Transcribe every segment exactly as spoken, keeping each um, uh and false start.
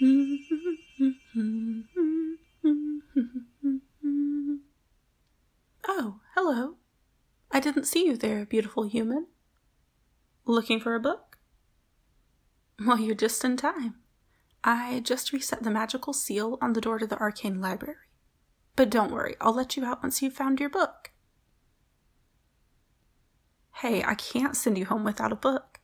Oh, hello. I didn't see you there, beautiful human. Looking for a book? Well, you're just in time. I just reset the magical seal on the door to the arcane library. But don't worry, I'll let you out once you've found your book. Hey, I can't send you home without a book.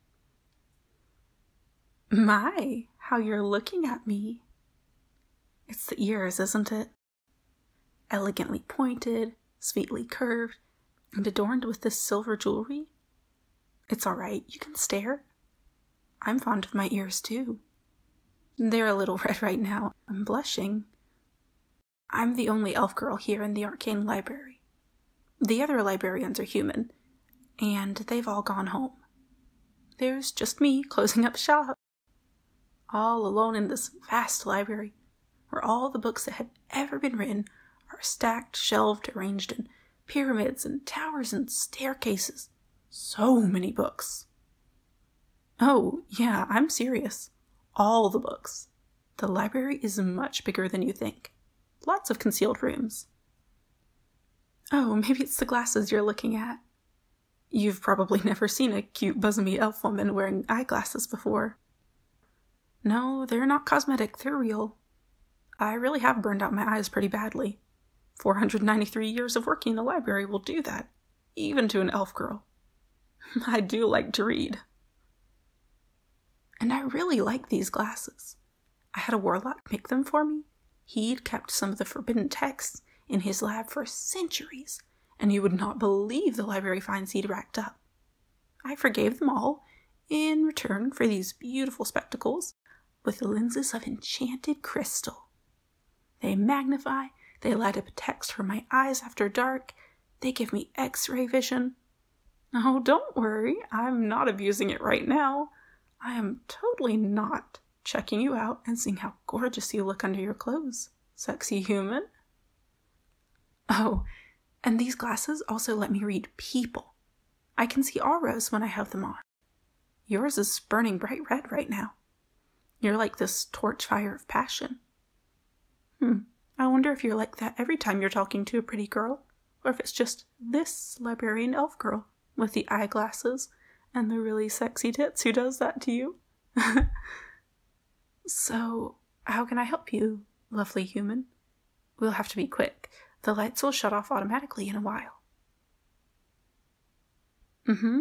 My, how you're looking at me. It's the ears, isn't it? Elegantly pointed, sweetly curved, and adorned with this silver jewelry. It's all right, you can stare. I'm fond of my ears too. They're a little red right now. I'm blushing. I'm the only elf girl here in the arcane library. The other librarians are human, and they've all gone home. There's just me closing up shop. All alone in this vast library, where all the books that have ever been written are stacked, shelved, arranged in pyramids and towers and staircases. So many books. Oh, yeah, I'm serious. All the books. The library is much bigger than you think. Lots of concealed rooms. Oh, maybe it's the glasses you're looking at. You've probably never seen a cute, bosomy elf woman wearing eyeglasses before. No, they're not cosmetic, they're real. I really have burned out my eyes pretty badly. four hundred ninety-three years of working in the library will do that, even to an elf girl. I do like to read. And I really like these glasses. I had a warlock make them for me. He'd kept some of the forbidden texts in his lab for centuries, and you would not believe the library finds he'd racked up. I forgave them all in return for these beautiful spectacles with lenses of enchanted crystal. They magnify, they light up text for my eyes after dark, they give me x-ray vision. Oh, don't worry, I'm not abusing it right now. I am totally not checking you out and seeing how gorgeous you look under your clothes, sexy human. Oh, and these glasses also let me read people. I can see auras when I have them on. Yours is burning bright red right now. You're like this torch fire of passion. Hmm, I wonder if you're like that every time you're talking to a pretty girl, or if it's just this librarian elf girl with the eyeglasses and the really sexy tits who does that to you. So, how can I help you, lovely human? We'll have to be quick. The lights will shut off automatically in a while. Mm-hmm.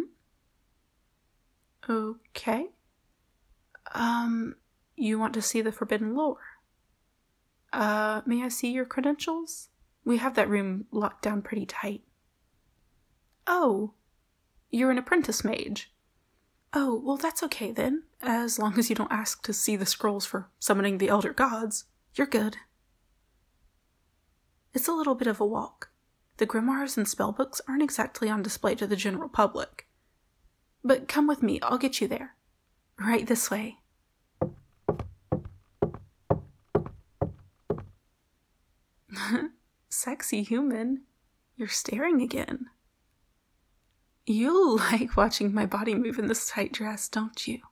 Okay. Um, you want to see the forbidden lore? Uh, may I see your credentials? We have that room locked down pretty tight. Oh, you're an apprentice mage. Oh, well that's okay then. As long as you don't ask to see the scrolls for summoning the elder gods, you're good. It's a little bit of a walk. The grimoires and spellbooks aren't exactly on display to the general public. But come with me, I'll get you there. Right this way. Sexy human, you're staring again. You like watching my body move in this tight dress, don't you?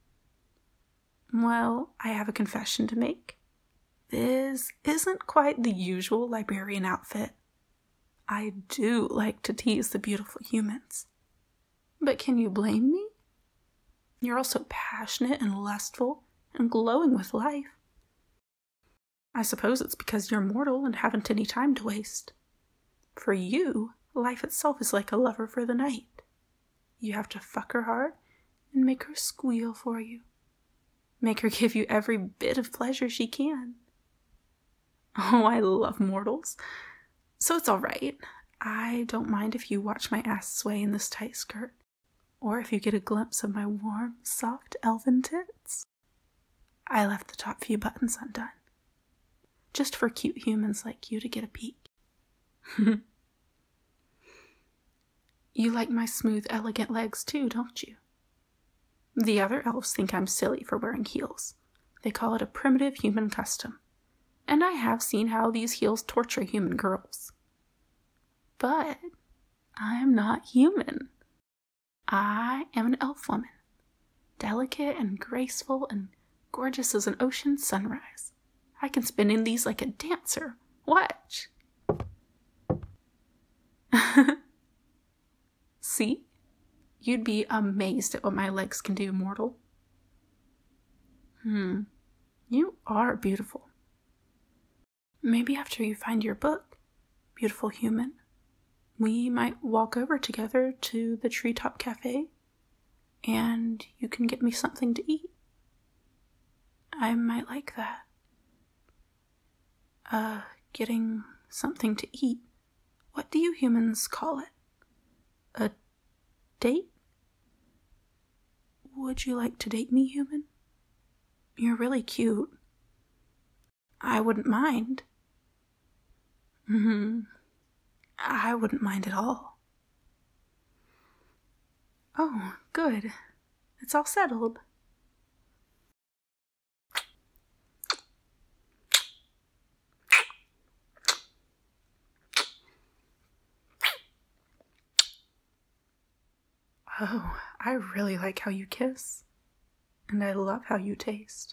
Well, I have a confession to make. This isn't quite the usual librarian outfit. I do like to tease the beautiful humans. But can you blame me? You're all so passionate and lustful and glowing with life. I suppose it's because you're mortal and haven't any time to waste. For you, life itself is like a lover for the night. You have to fuck her hard and make her squeal for you. Make her give you every bit of pleasure she can. Oh, I love mortals. So it's alright. I don't mind if you watch my ass sway in this tight skirt, or if you get a glimpse of my warm, soft elven tits. I left the top few buttons undone, just for cute humans like you to get a peek. You like my smooth, elegant legs too, don't you? The other elves think I'm silly for wearing heels. They call it a primitive human custom. And I have seen how these heels torture human girls. But I am not human. I am an elf woman. Delicate and graceful and gorgeous as an ocean sunrise. I can spin in these like a dancer. Watch. See? You'd be amazed at what my legs can do, mortal. Hmm. You are beautiful. Maybe after you find your book, beautiful human, we might walk over together to the Treetop Cafe, and you can get me something to eat. I might like that. Uh, getting something to eat. What do you humans call it? A date? Would you like to date me, human? You're really cute. I wouldn't mind. Hmm. I wouldn't mind at all. Oh, good. It's all settled. Oh, I really like how you kiss. And I love how you taste.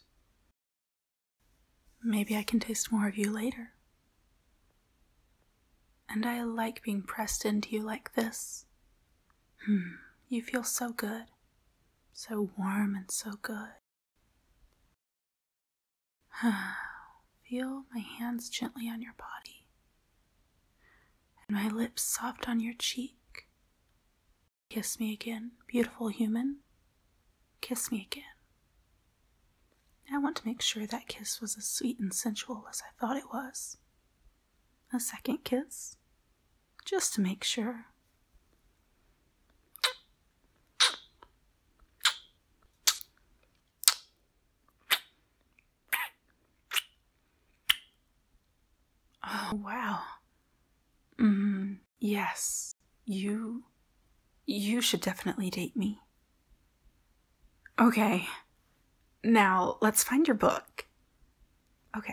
Maybe I can taste more of you later. And I like being pressed into you like this. Hmm, you feel so good. So warm and so good. Feel my hands gently on your body. And my lips soft on your cheek. Kiss me again, beautiful human. Kiss me again. I want to make sure that kiss was as sweet and sensual as I thought it was. A second kiss, just to make sure. Oh, wow. Mm, yes, you... You should definitely date me. Okay. Now, let's find your book. Okay.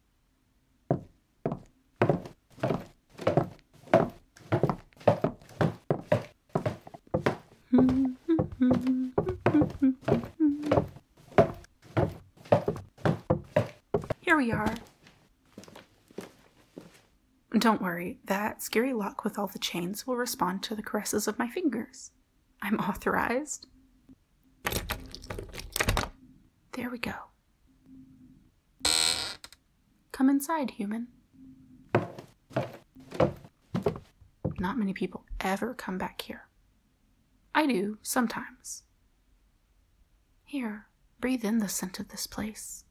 Here we are. Don't worry, that scary lock with all the chains will respond to the caresses of my fingers. I'm authorized. There we go. Come inside, human. Not many people ever come back here. I do, sometimes. Here, breathe in the scent of this place.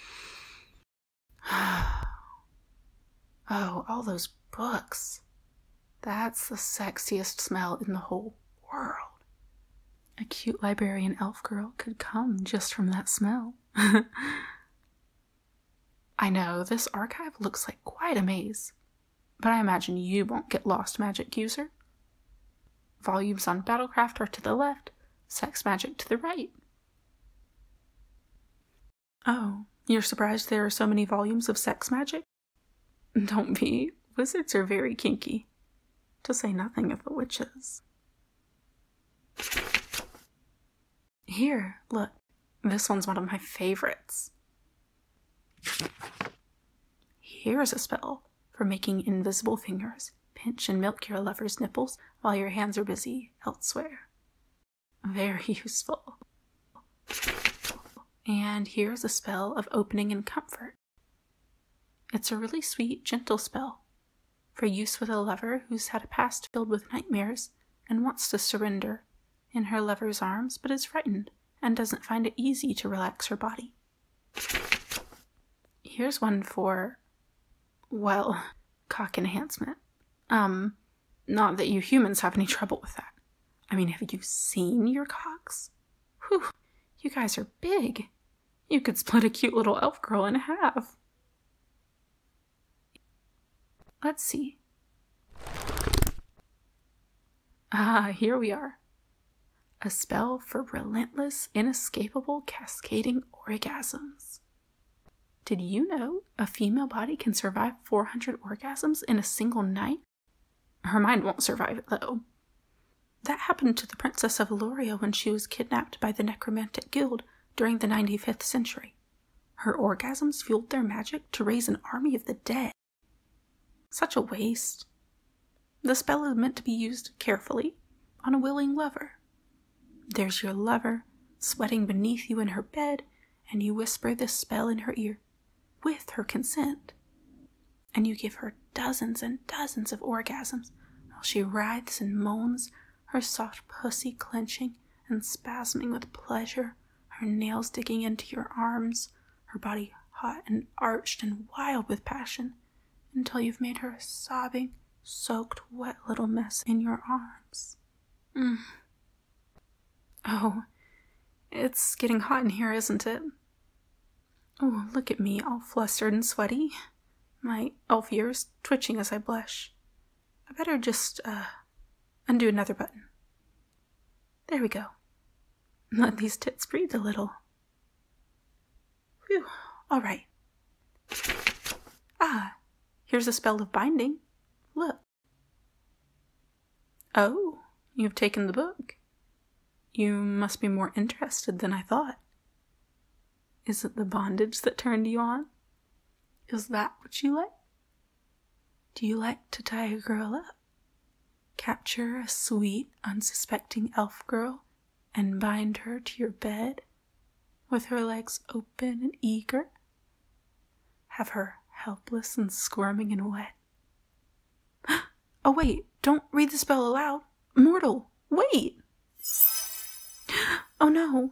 Oh, all those books. That's the sexiest smell in the whole world. A cute librarian elf girl could come just from that smell. I know, this archive looks like quite a maze, but I imagine you won't get lost, magic user. Volumes on Battlecraft are to the left, sex magic to the right. Oh, you're surprised there are so many volumes of sex magic? Don't be. Wizards are very kinky. To say nothing of the witches. Here, look. This one's one of my favorites. Here's a spell for making invisible fingers pinch and milk your lover's nipples while your hands are busy elsewhere. Very useful. And here's a spell of opening and comfort. It's a really sweet, gentle spell for use with a lover who's had a past filled with nightmares and wants to surrender in her lover's arms but is frightened and doesn't find it easy to relax her body. Here's one for, well, cock enhancement. Um, not that you humans have any trouble with that. I mean, have you seen your cocks? Whew, you guys are big. You could split a cute little elf girl in half. Let's see. Ah, here we are. A spell for relentless, inescapable, cascading orgasms. Did you know a female body can survive four hundred orgasms in a single night? Her mind won't survive it, though. That happened to the Princess of Eloria when she was kidnapped by the Necromantic Guild during the ninety-fifth century. Her orgasms fueled their magic to raise an army of the dead. Such a waste. The spell is meant to be used carefully on a willing lover. There's your lover, sweating beneath you in her bed, and you whisper this spell in her ear, with her consent. And you give her dozens and dozens of orgasms, while she writhes and moans, her soft pussy clenching and spasming with pleasure, her nails digging into your arms, her body hot and arched and wild with passion, until you've made her a sobbing, soaked, wet little mess in your arms. Mm. Oh, it's getting hot in here, isn't it? Oh, look at me, all flustered and sweaty. My elf ears twitching as I blush. I better just, uh, undo another button. There we go. Let these tits breathe a little. Phew, all right. Ah, here's a spell of binding. Look. Oh, you've taken the book. You must be more interested than I thought. Is it the bondage that turned you on? Is that what you like? Do you like to tie a girl up? Capture a sweet, unsuspecting elf girl and bind her to your bed with her legs open and eager? Have her helpless and squirming and wet? Oh wait, don't read the spell aloud. Mortal, wait! Oh no.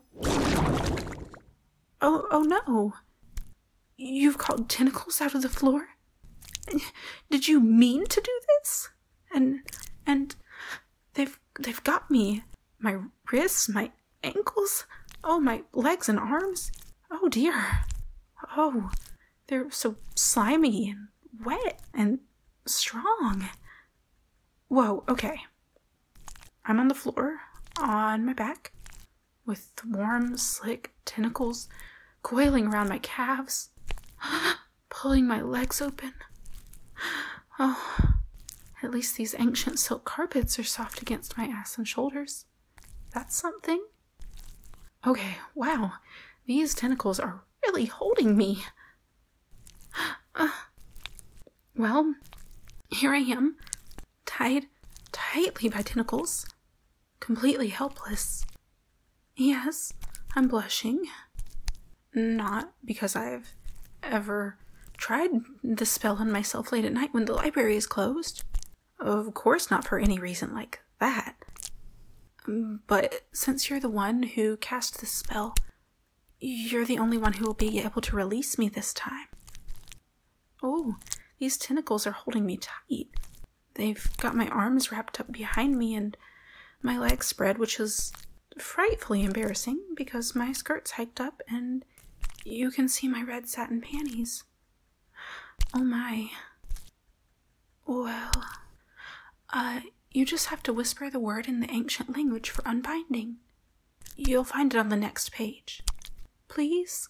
Oh, oh no. You've called tentacles out of the floor? Did you mean to do this? And, and they've, they've got me. My wrists, my ankles, oh, my legs and arms. Oh dear. Oh, they're so slimy and wet and strong. Whoa, okay. I'm on the floor, on my back, with warm, slick tentacles coiling around my calves, pulling my legs open. Oh, at least these ancient silk carpets are soft against my ass and shoulders. That's something. Okay, wow, these tentacles are really holding me. Uh, well, here I am, tied tightly by tentacles, completely helpless. Yes, I'm blushing. Not because I've ever tried the spell on myself late at night when the library is closed. Of course not for any reason like that. But since you're the one who cast this spell, you're the only one who will be able to release me this time. Oh, these tentacles are holding me tight. They've got my arms wrapped up behind me and my legs spread, which is frightfully embarrassing because my skirt's hiked up and you can see my red satin panties. Oh my. Well, uh, you just have to whisper the word in the ancient language for unbinding. You'll find it on the next page. Please?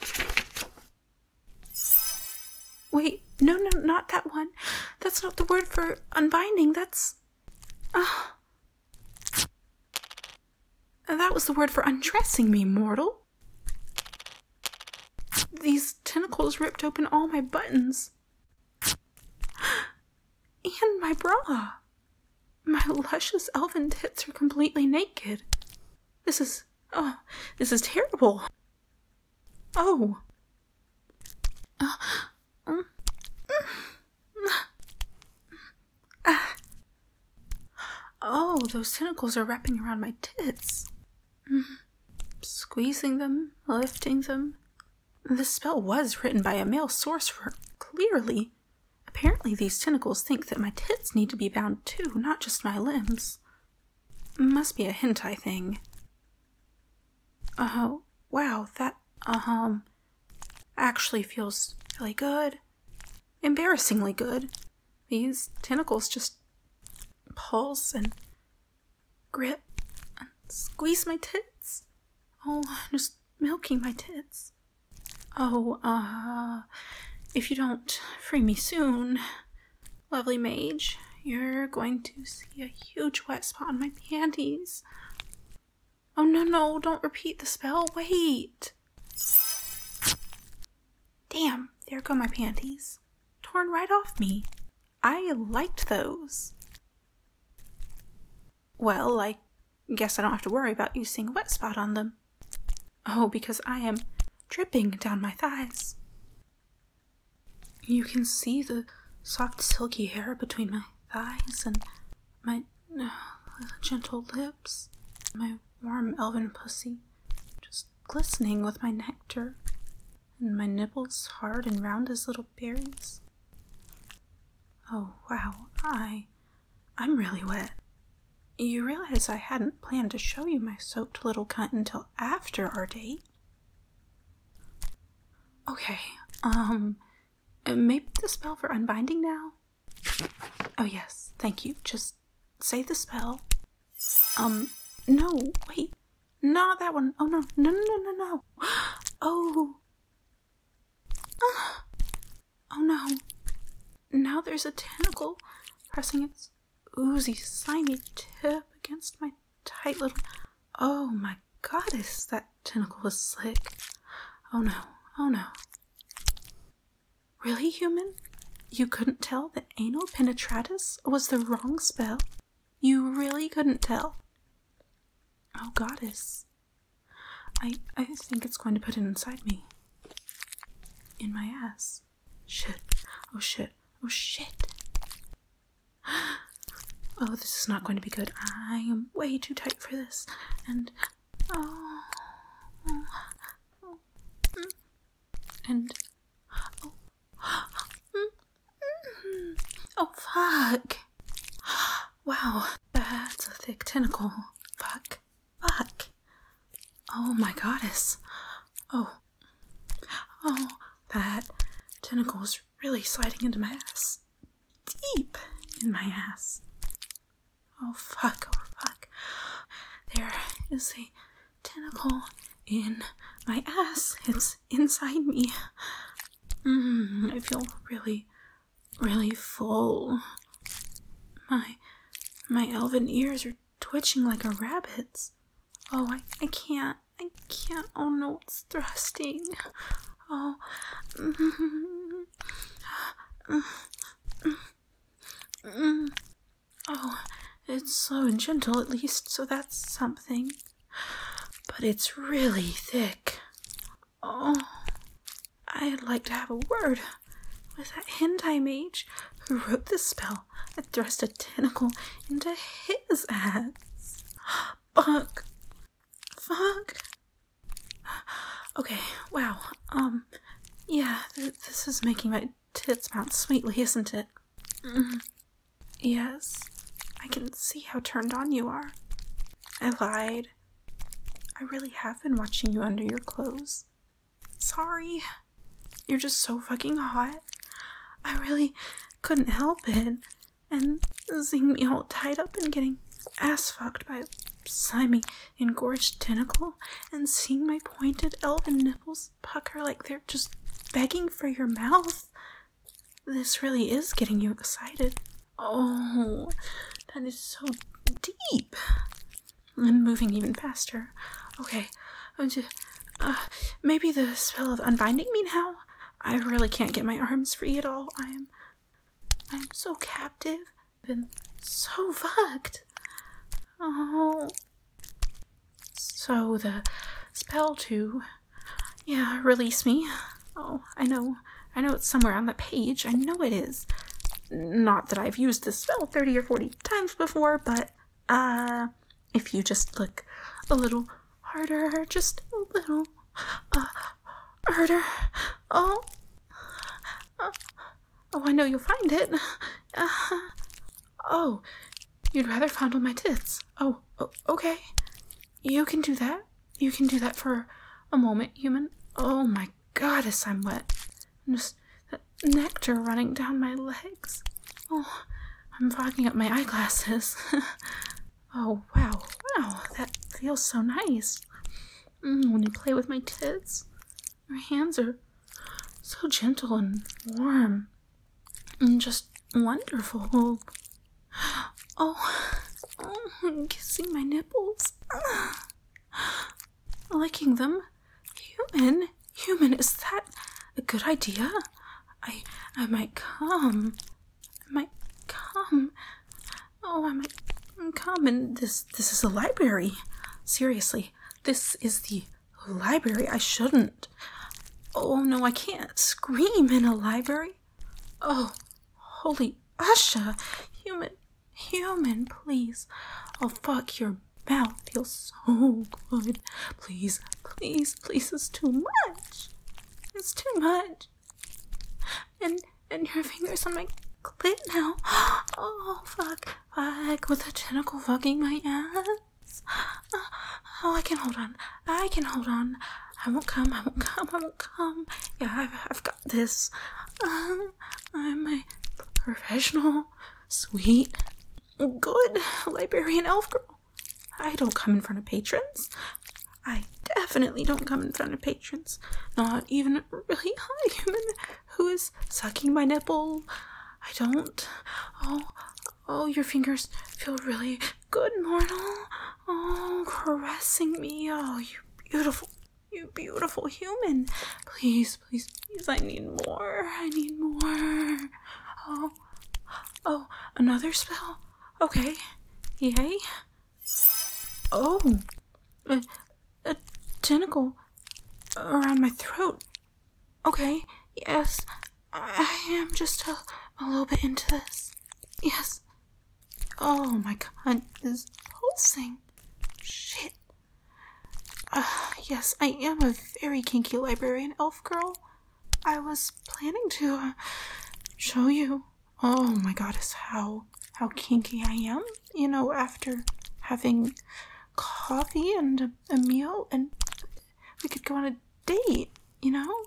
Wait, no, no, not that one. That's not the word for unbinding. That's... Uh, that was the word for undressing me, mortal. These tentacles ripped open all my buttons. And my bra. My luscious elven tits are completely naked. This is... oh, this is terrible. Oh. Uh, um, uh, oh, those tentacles are wrapping around my tits. Squeezing them, lifting them. The spell was written by a male sorcerer, clearly. Apparently these tentacles think that my tits need to be bound too, not just my limbs. Must be a hentai thing. Oh, wow, that, um, actually feels really good. Embarrassingly good. These tentacles just pulse and grip and squeeze my tits. Oh, just milking my tits. Oh, uh, if you don't free me soon, lovely mage, you're going to see a huge wet spot on my panties. Oh, no, no, don't repeat the spell. Wait. Damn, there go my panties. Torn right off me. I liked those. Well, I guess I don't have to worry about you seeing a wet spot on them. Oh, because I am dripping down my thighs. You can see the soft, silky hair between my thighs and my uh, gentle lips, my warm elven pussy just glistening with my nectar, and my nipples hard and round as little berries. Oh, wow, I... I'm really wet. You realize I hadn't planned to show you my soaked little cunt until after our date? Okay, um, maybe the spell for unbinding now? Oh yes, thank you. Just say the spell. Um, no, wait, not that one. Oh no, no, no, no, no, no. Oh. Oh no. Now there's a tentacle pressing its oozy, slimy tip against my tight little... Oh my goddess, that tentacle was slick. Oh no, oh no. Really, human? You couldn't tell that anal penetratus was the wrong spell? You really couldn't tell? Oh goddess. I, I think it's going to put it inside me. In my ass. Shit. Oh shit. Oh shit. Oh, this is not going to be good. I am way too tight for this. And, oh, oh, oh mm, and, oh, mm, mm, oh, fuck. Wow, that's a thick tentacle. Fuck, fuck. Oh my goddess. Oh, oh, that tentacle is really sliding into my ass. Deep in my ass. Oh fuck, oh fuck. There is a tentacle in my ass. It's inside me. Mm, I feel really, really full. My, my elven ears are twitching like a rabbit's. Oh, I, I can't, I can't, oh no, it's thrusting. Oh, mm, mm, mm, mm. Oh, it's slow and gentle at least, so that's something. But it's really thick. Oh, I'd like to have a word with that hentai mage who wrote this spell that thrust a tentacle into his ass. Fuck. Fuck. Okay, wow. Um, yeah, th- this is making my tits bounce sweetly, isn't it? Mm. Yes, I can see how turned on you are. I lied. I really have been watching you under your clothes. Sorry. You're just so fucking hot. I really couldn't help it. And seeing me all tied up and getting ass fucked by a slimy, engorged tentacle, and seeing my pointed elven nipples pucker like they're just begging for your mouth. This really is getting you excited. Oh, that is so deep. And moving even faster. Okay, uh, maybe the spell of unbinding me now? I really can't get my arms free at all. I am, I'm so captive and so fucked. Oh. So the spell to, yeah, release me. Oh, I know. I know it's somewhere on the page. I know it is. Not that I've used this spell thirty or forty times before, but, uh, if you just look a little harder, just a little, uh, harder. Oh. Uh, oh, I know you'll find it. Uh, oh, you'd rather fondle my tits. Oh, oh, okay. You can do that. You can do that for a moment, human. Oh my goddess, I'm wet. Just that nectar running down my legs. Oh, I'm fogging up my eyeglasses. Oh, wow. Wow, that feels so nice. Mm, when you play with my tits, your hands are so gentle and warm. And just wonderful. Oh, oh, kissing my nipples. Licking them. Human? Human, is that a good idea? I I might come. I might come. Oh, I might come. And this this is a library. Seriously, this is the library. I shouldn't. Oh no, I can't scream in a library. Oh, holy Usha, human, human, please. Oh, fuck, your mouth feels so good. Please, please, please, it's too much. It's too much. And and your fingers on my clit now. Oh, fuck, fuck, with a tentacle fucking my ass. Oh, I can hold on. I can hold on. I won't come, I won't come, I won't come. Yeah, I've, I've got this. Um, I'm a professional, sweet, good librarian elf girl. I don't come in front of patrons. I definitely don't come in front of patrons. Not even a really hot human who is sucking my nipple. I don't. Oh, oh, your fingers feel really good, mortal. Oh, caressing me. Oh, you beautiful, you beautiful human. Please, please, please, I need more. I need more. Oh, oh, another spell? Okay. Yay. Oh, a, a tentacle around my throat. Okay, yes, I am just a, a little bit into this. Yes. Oh my god, is pulsing. Shit. Uh, yes, I am a very kinky librarian elf girl. I was planning to uh, show you. Oh my goddess, how how kinky I am. You know, after having coffee and a, a meal, and we could go on a date. You know.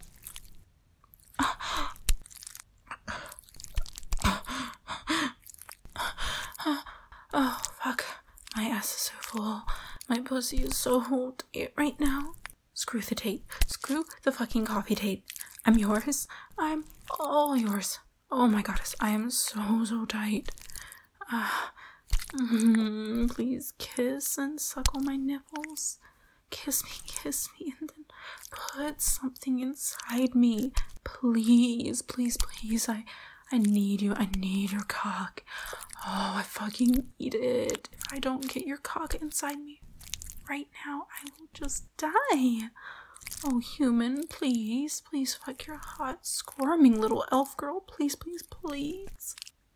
Oh fuck, my ass is so full. My pussy is so tight right now. Screw the tape. Screw the fucking coffee tape. I'm yours. I'm all yours. Oh my goddess, I am so, so tight. Ah, uh, mm, please kiss and suckle my nipples. Kiss me, kiss me, and then put something inside me. Please, please, please. I, I need you. I need your cock. Oh, I fucking need it. If I don't get your cock inside me right now, I will just die. Oh, human, please, please fuck your hot, squirming little elf girl. Please, please, please.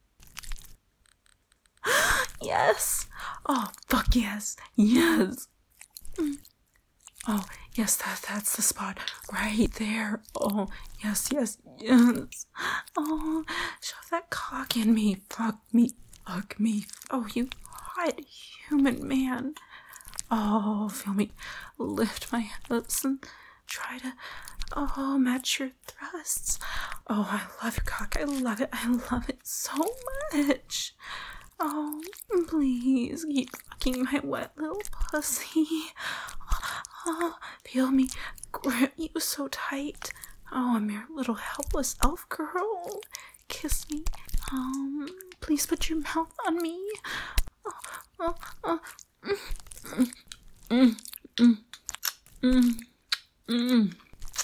Yes. Oh, fuck yes. Yes. Mm. Oh, yes, that that's the spot. Right there. Oh, yes, yes, yes. Oh, shove that cock in me. Fuck me. Fuck me. Oh, you hot human man. Oh, feel me lift my lips and try to, oh, match your thrusts. Oh, I love your cock. I love it. I love it so much. Oh, please keep fucking my wet little pussy. Oh, feel me grip you so tight. Oh, I'm your little helpless elf girl. Kiss me. Um, please put your mouth on me. Oh, oh, oh. Mm, mm, mm, mm, mm.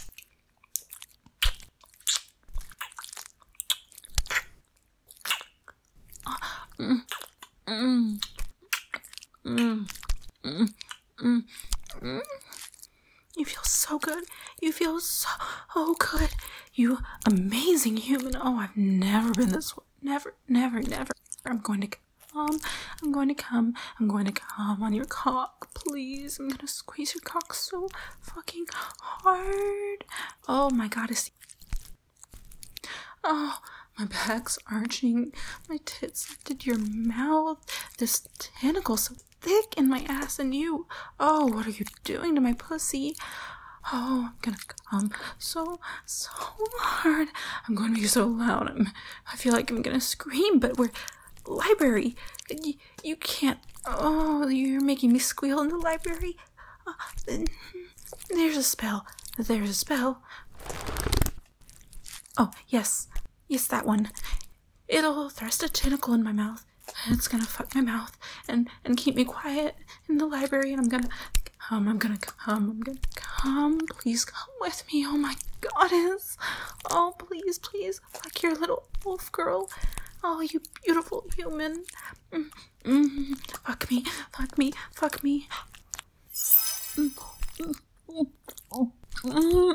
Mm, mm, mm, mm, mm, mm. You feel so good. You feel so oh, good. You amazing human. Oh, I've never been this way. Never, never, never. I'm going to come. I'm going to come. I'm going to come on your cock, please. I'm gonna squeeze your cock so fucking hard. Oh my goddess. Oh, my back's arching. My tits lifted your mouth. This tentacle so thick in my ass, and you. Oh, what are you doing to my pussy? Oh, I'm gonna come so, so hard. I'm going to be so loud. I'm, I feel like I'm gonna scream, but we're library. You, you can't. Oh, you're making me squeal in the library. Uh, there's a spell. There's a spell. Oh, yes. Yes, that one. It'll thrust a tentacle in my mouth. And it's gonna fuck my mouth and, and keep me quiet in the library. And I'm gonna come. I'm gonna come. I'm gonna come. Please come with me. Oh my goddess. Oh, please, please, fuck your little wolf girl. Oh, you beautiful human. Mm, mm, fuck me, fuck me, fuck me. Mm, mm, mm, mm, mm,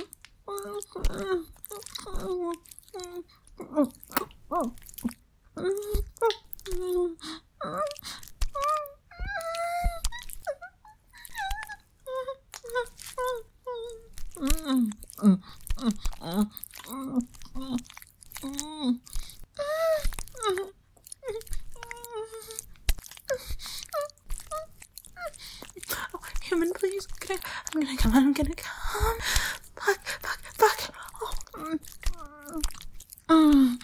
Oh, human, please. Can I, I'm gonna come. I'm gonna come. Fuck, fuck, fuck. Oh. Mm. Mm.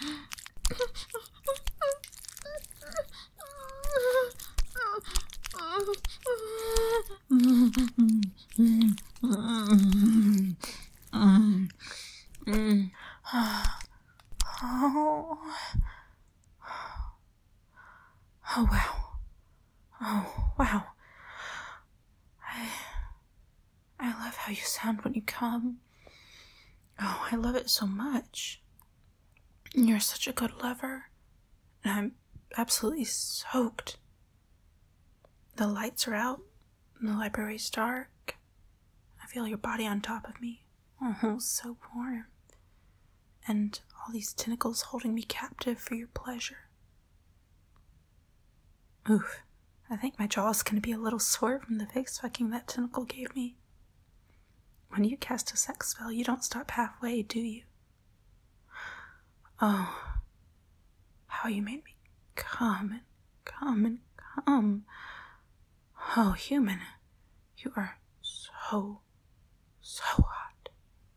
Mm. Oh. Oh, wow. Oh, wow. I, I love how you sound when you come. Oh, I love it so much. You're such a good lover. And I'm absolutely soaked. The lights are out. The library's dark. I feel your body on top of me. Oh, so warm. And all these tentacles holding me captive for your pleasure. Oof. I think my jaw's gonna be a little sore from the face fucking that tentacle gave me. When you cast a sex spell, you don't stop halfway, do you? Oh. How you made me come and come and come. Oh, human. You are so, so hot.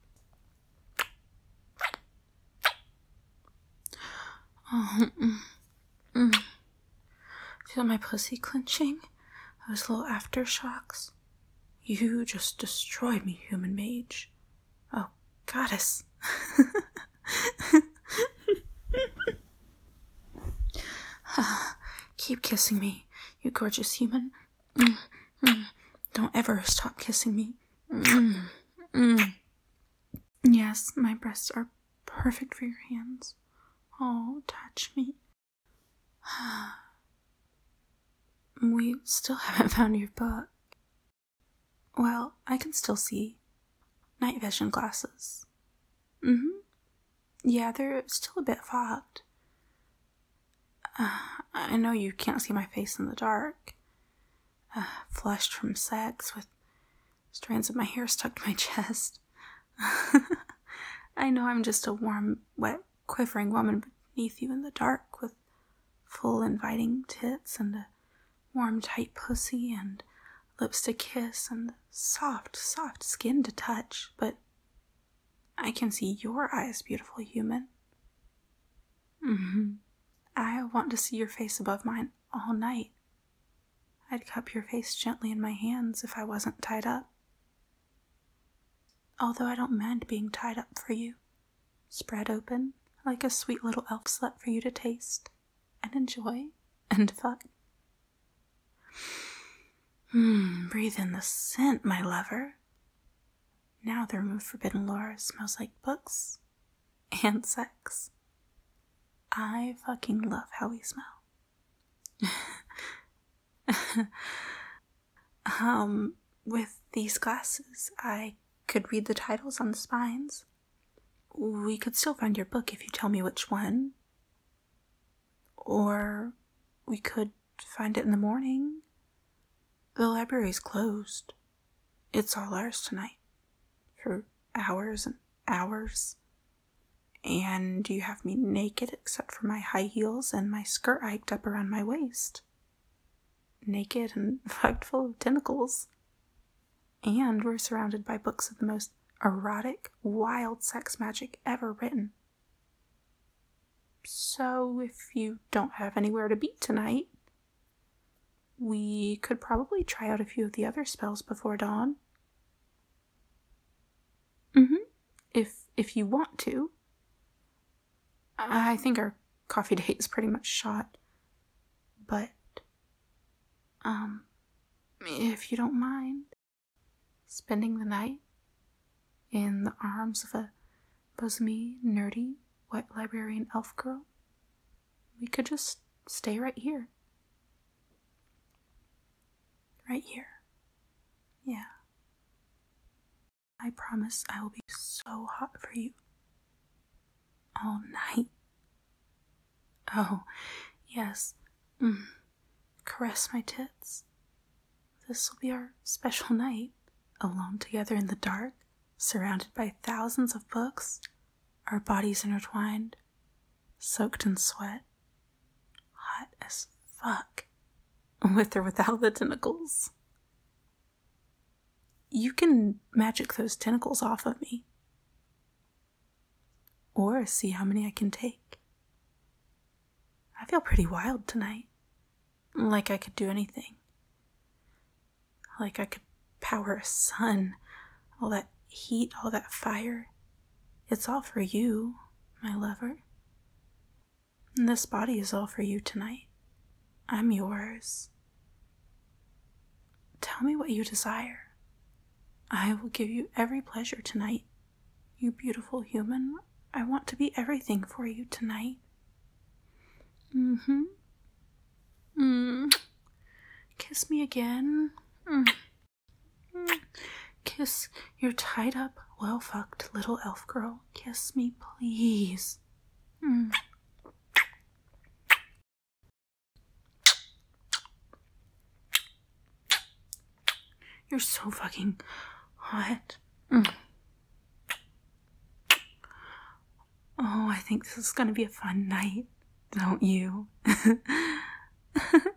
Oh, mm, mm. Feel my pussy clenching? Those little aftershocks? You just destroyed me, human mage. Oh, goddess. Keep kissing me, you gorgeous human. Mm, mm. Don't ever stop kissing me. Mm, mm. Yes, my breasts are perfect for your hands. Oh, touch me. We still haven't found your book. Well, I can still see. Night vision glasses. Mm-hmm. Yeah, they're still a bit fogged. Uh, I know you can't see my face in the dark. Uh, flushed from sex with strands of my hair stuck to my chest. I know I'm just a warm, wet, quivering woman beneath you in the dark with full, inviting tits and a warm, tight pussy and lips to kiss and soft, soft skin to touch, but I can see your eyes, beautiful human. Mm-hmm. I want to see your face above mine all night. I'd cup your face gently in my hands if I wasn't tied up. Although I don't mind being tied up for you, spread open like a sweet little elf slut for you to taste and enjoy and fuck. Hmm, breathe in the scent, my lover. Now the removed forbidden lore smells like books and sex. I fucking love how we smell. um, with these glasses, I could read the titles on the spines. We could still find your book if you tell me which one. Or we could find it in the morning. The library's closed. It's all ours tonight. For hours and hours. And you have me naked except for my high heels and my skirt hiked up around my waist. Naked and fucked full of tentacles. And we're surrounded by books of the most erotic, wild sex magic ever written. So if you don't have anywhere to be tonight, we could probably try out a few of the other spells before dawn. Mm-hmm. If, if you want to. I think our coffee date is pretty much shot. But, um, if you don't mind spending the night in the arms of a bosomy, nerdy, white librarian elf girl. We could just stay right here. Right here. Yeah. I promise I will be so hot for you. All night. Oh, yes. Mm. Caress my tits. This will be our special night. Alone together in the dark, surrounded by thousands of books, our bodies intertwined, soaked in sweat. Hot as fuck. With or without the tentacles. You can magic those tentacles off of me. Or see how many I can take. I feel pretty wild tonight. Like I could do anything. Like I could power a sun. All that heat, all that fire. It's all for you, my lover. And this body is all for you tonight. I'm yours. Tell me what you desire. I will give you every pleasure tonight. You beautiful human, I want to be everything for you tonight. Mm-hmm. Mm. Kiss me again. Mm. Mm. Kiss your tied up, well-fucked little elf girl. Kiss me, please. Mm. You're so fucking hot. Mm. Oh, I think this is gonna be a fun night, don't you?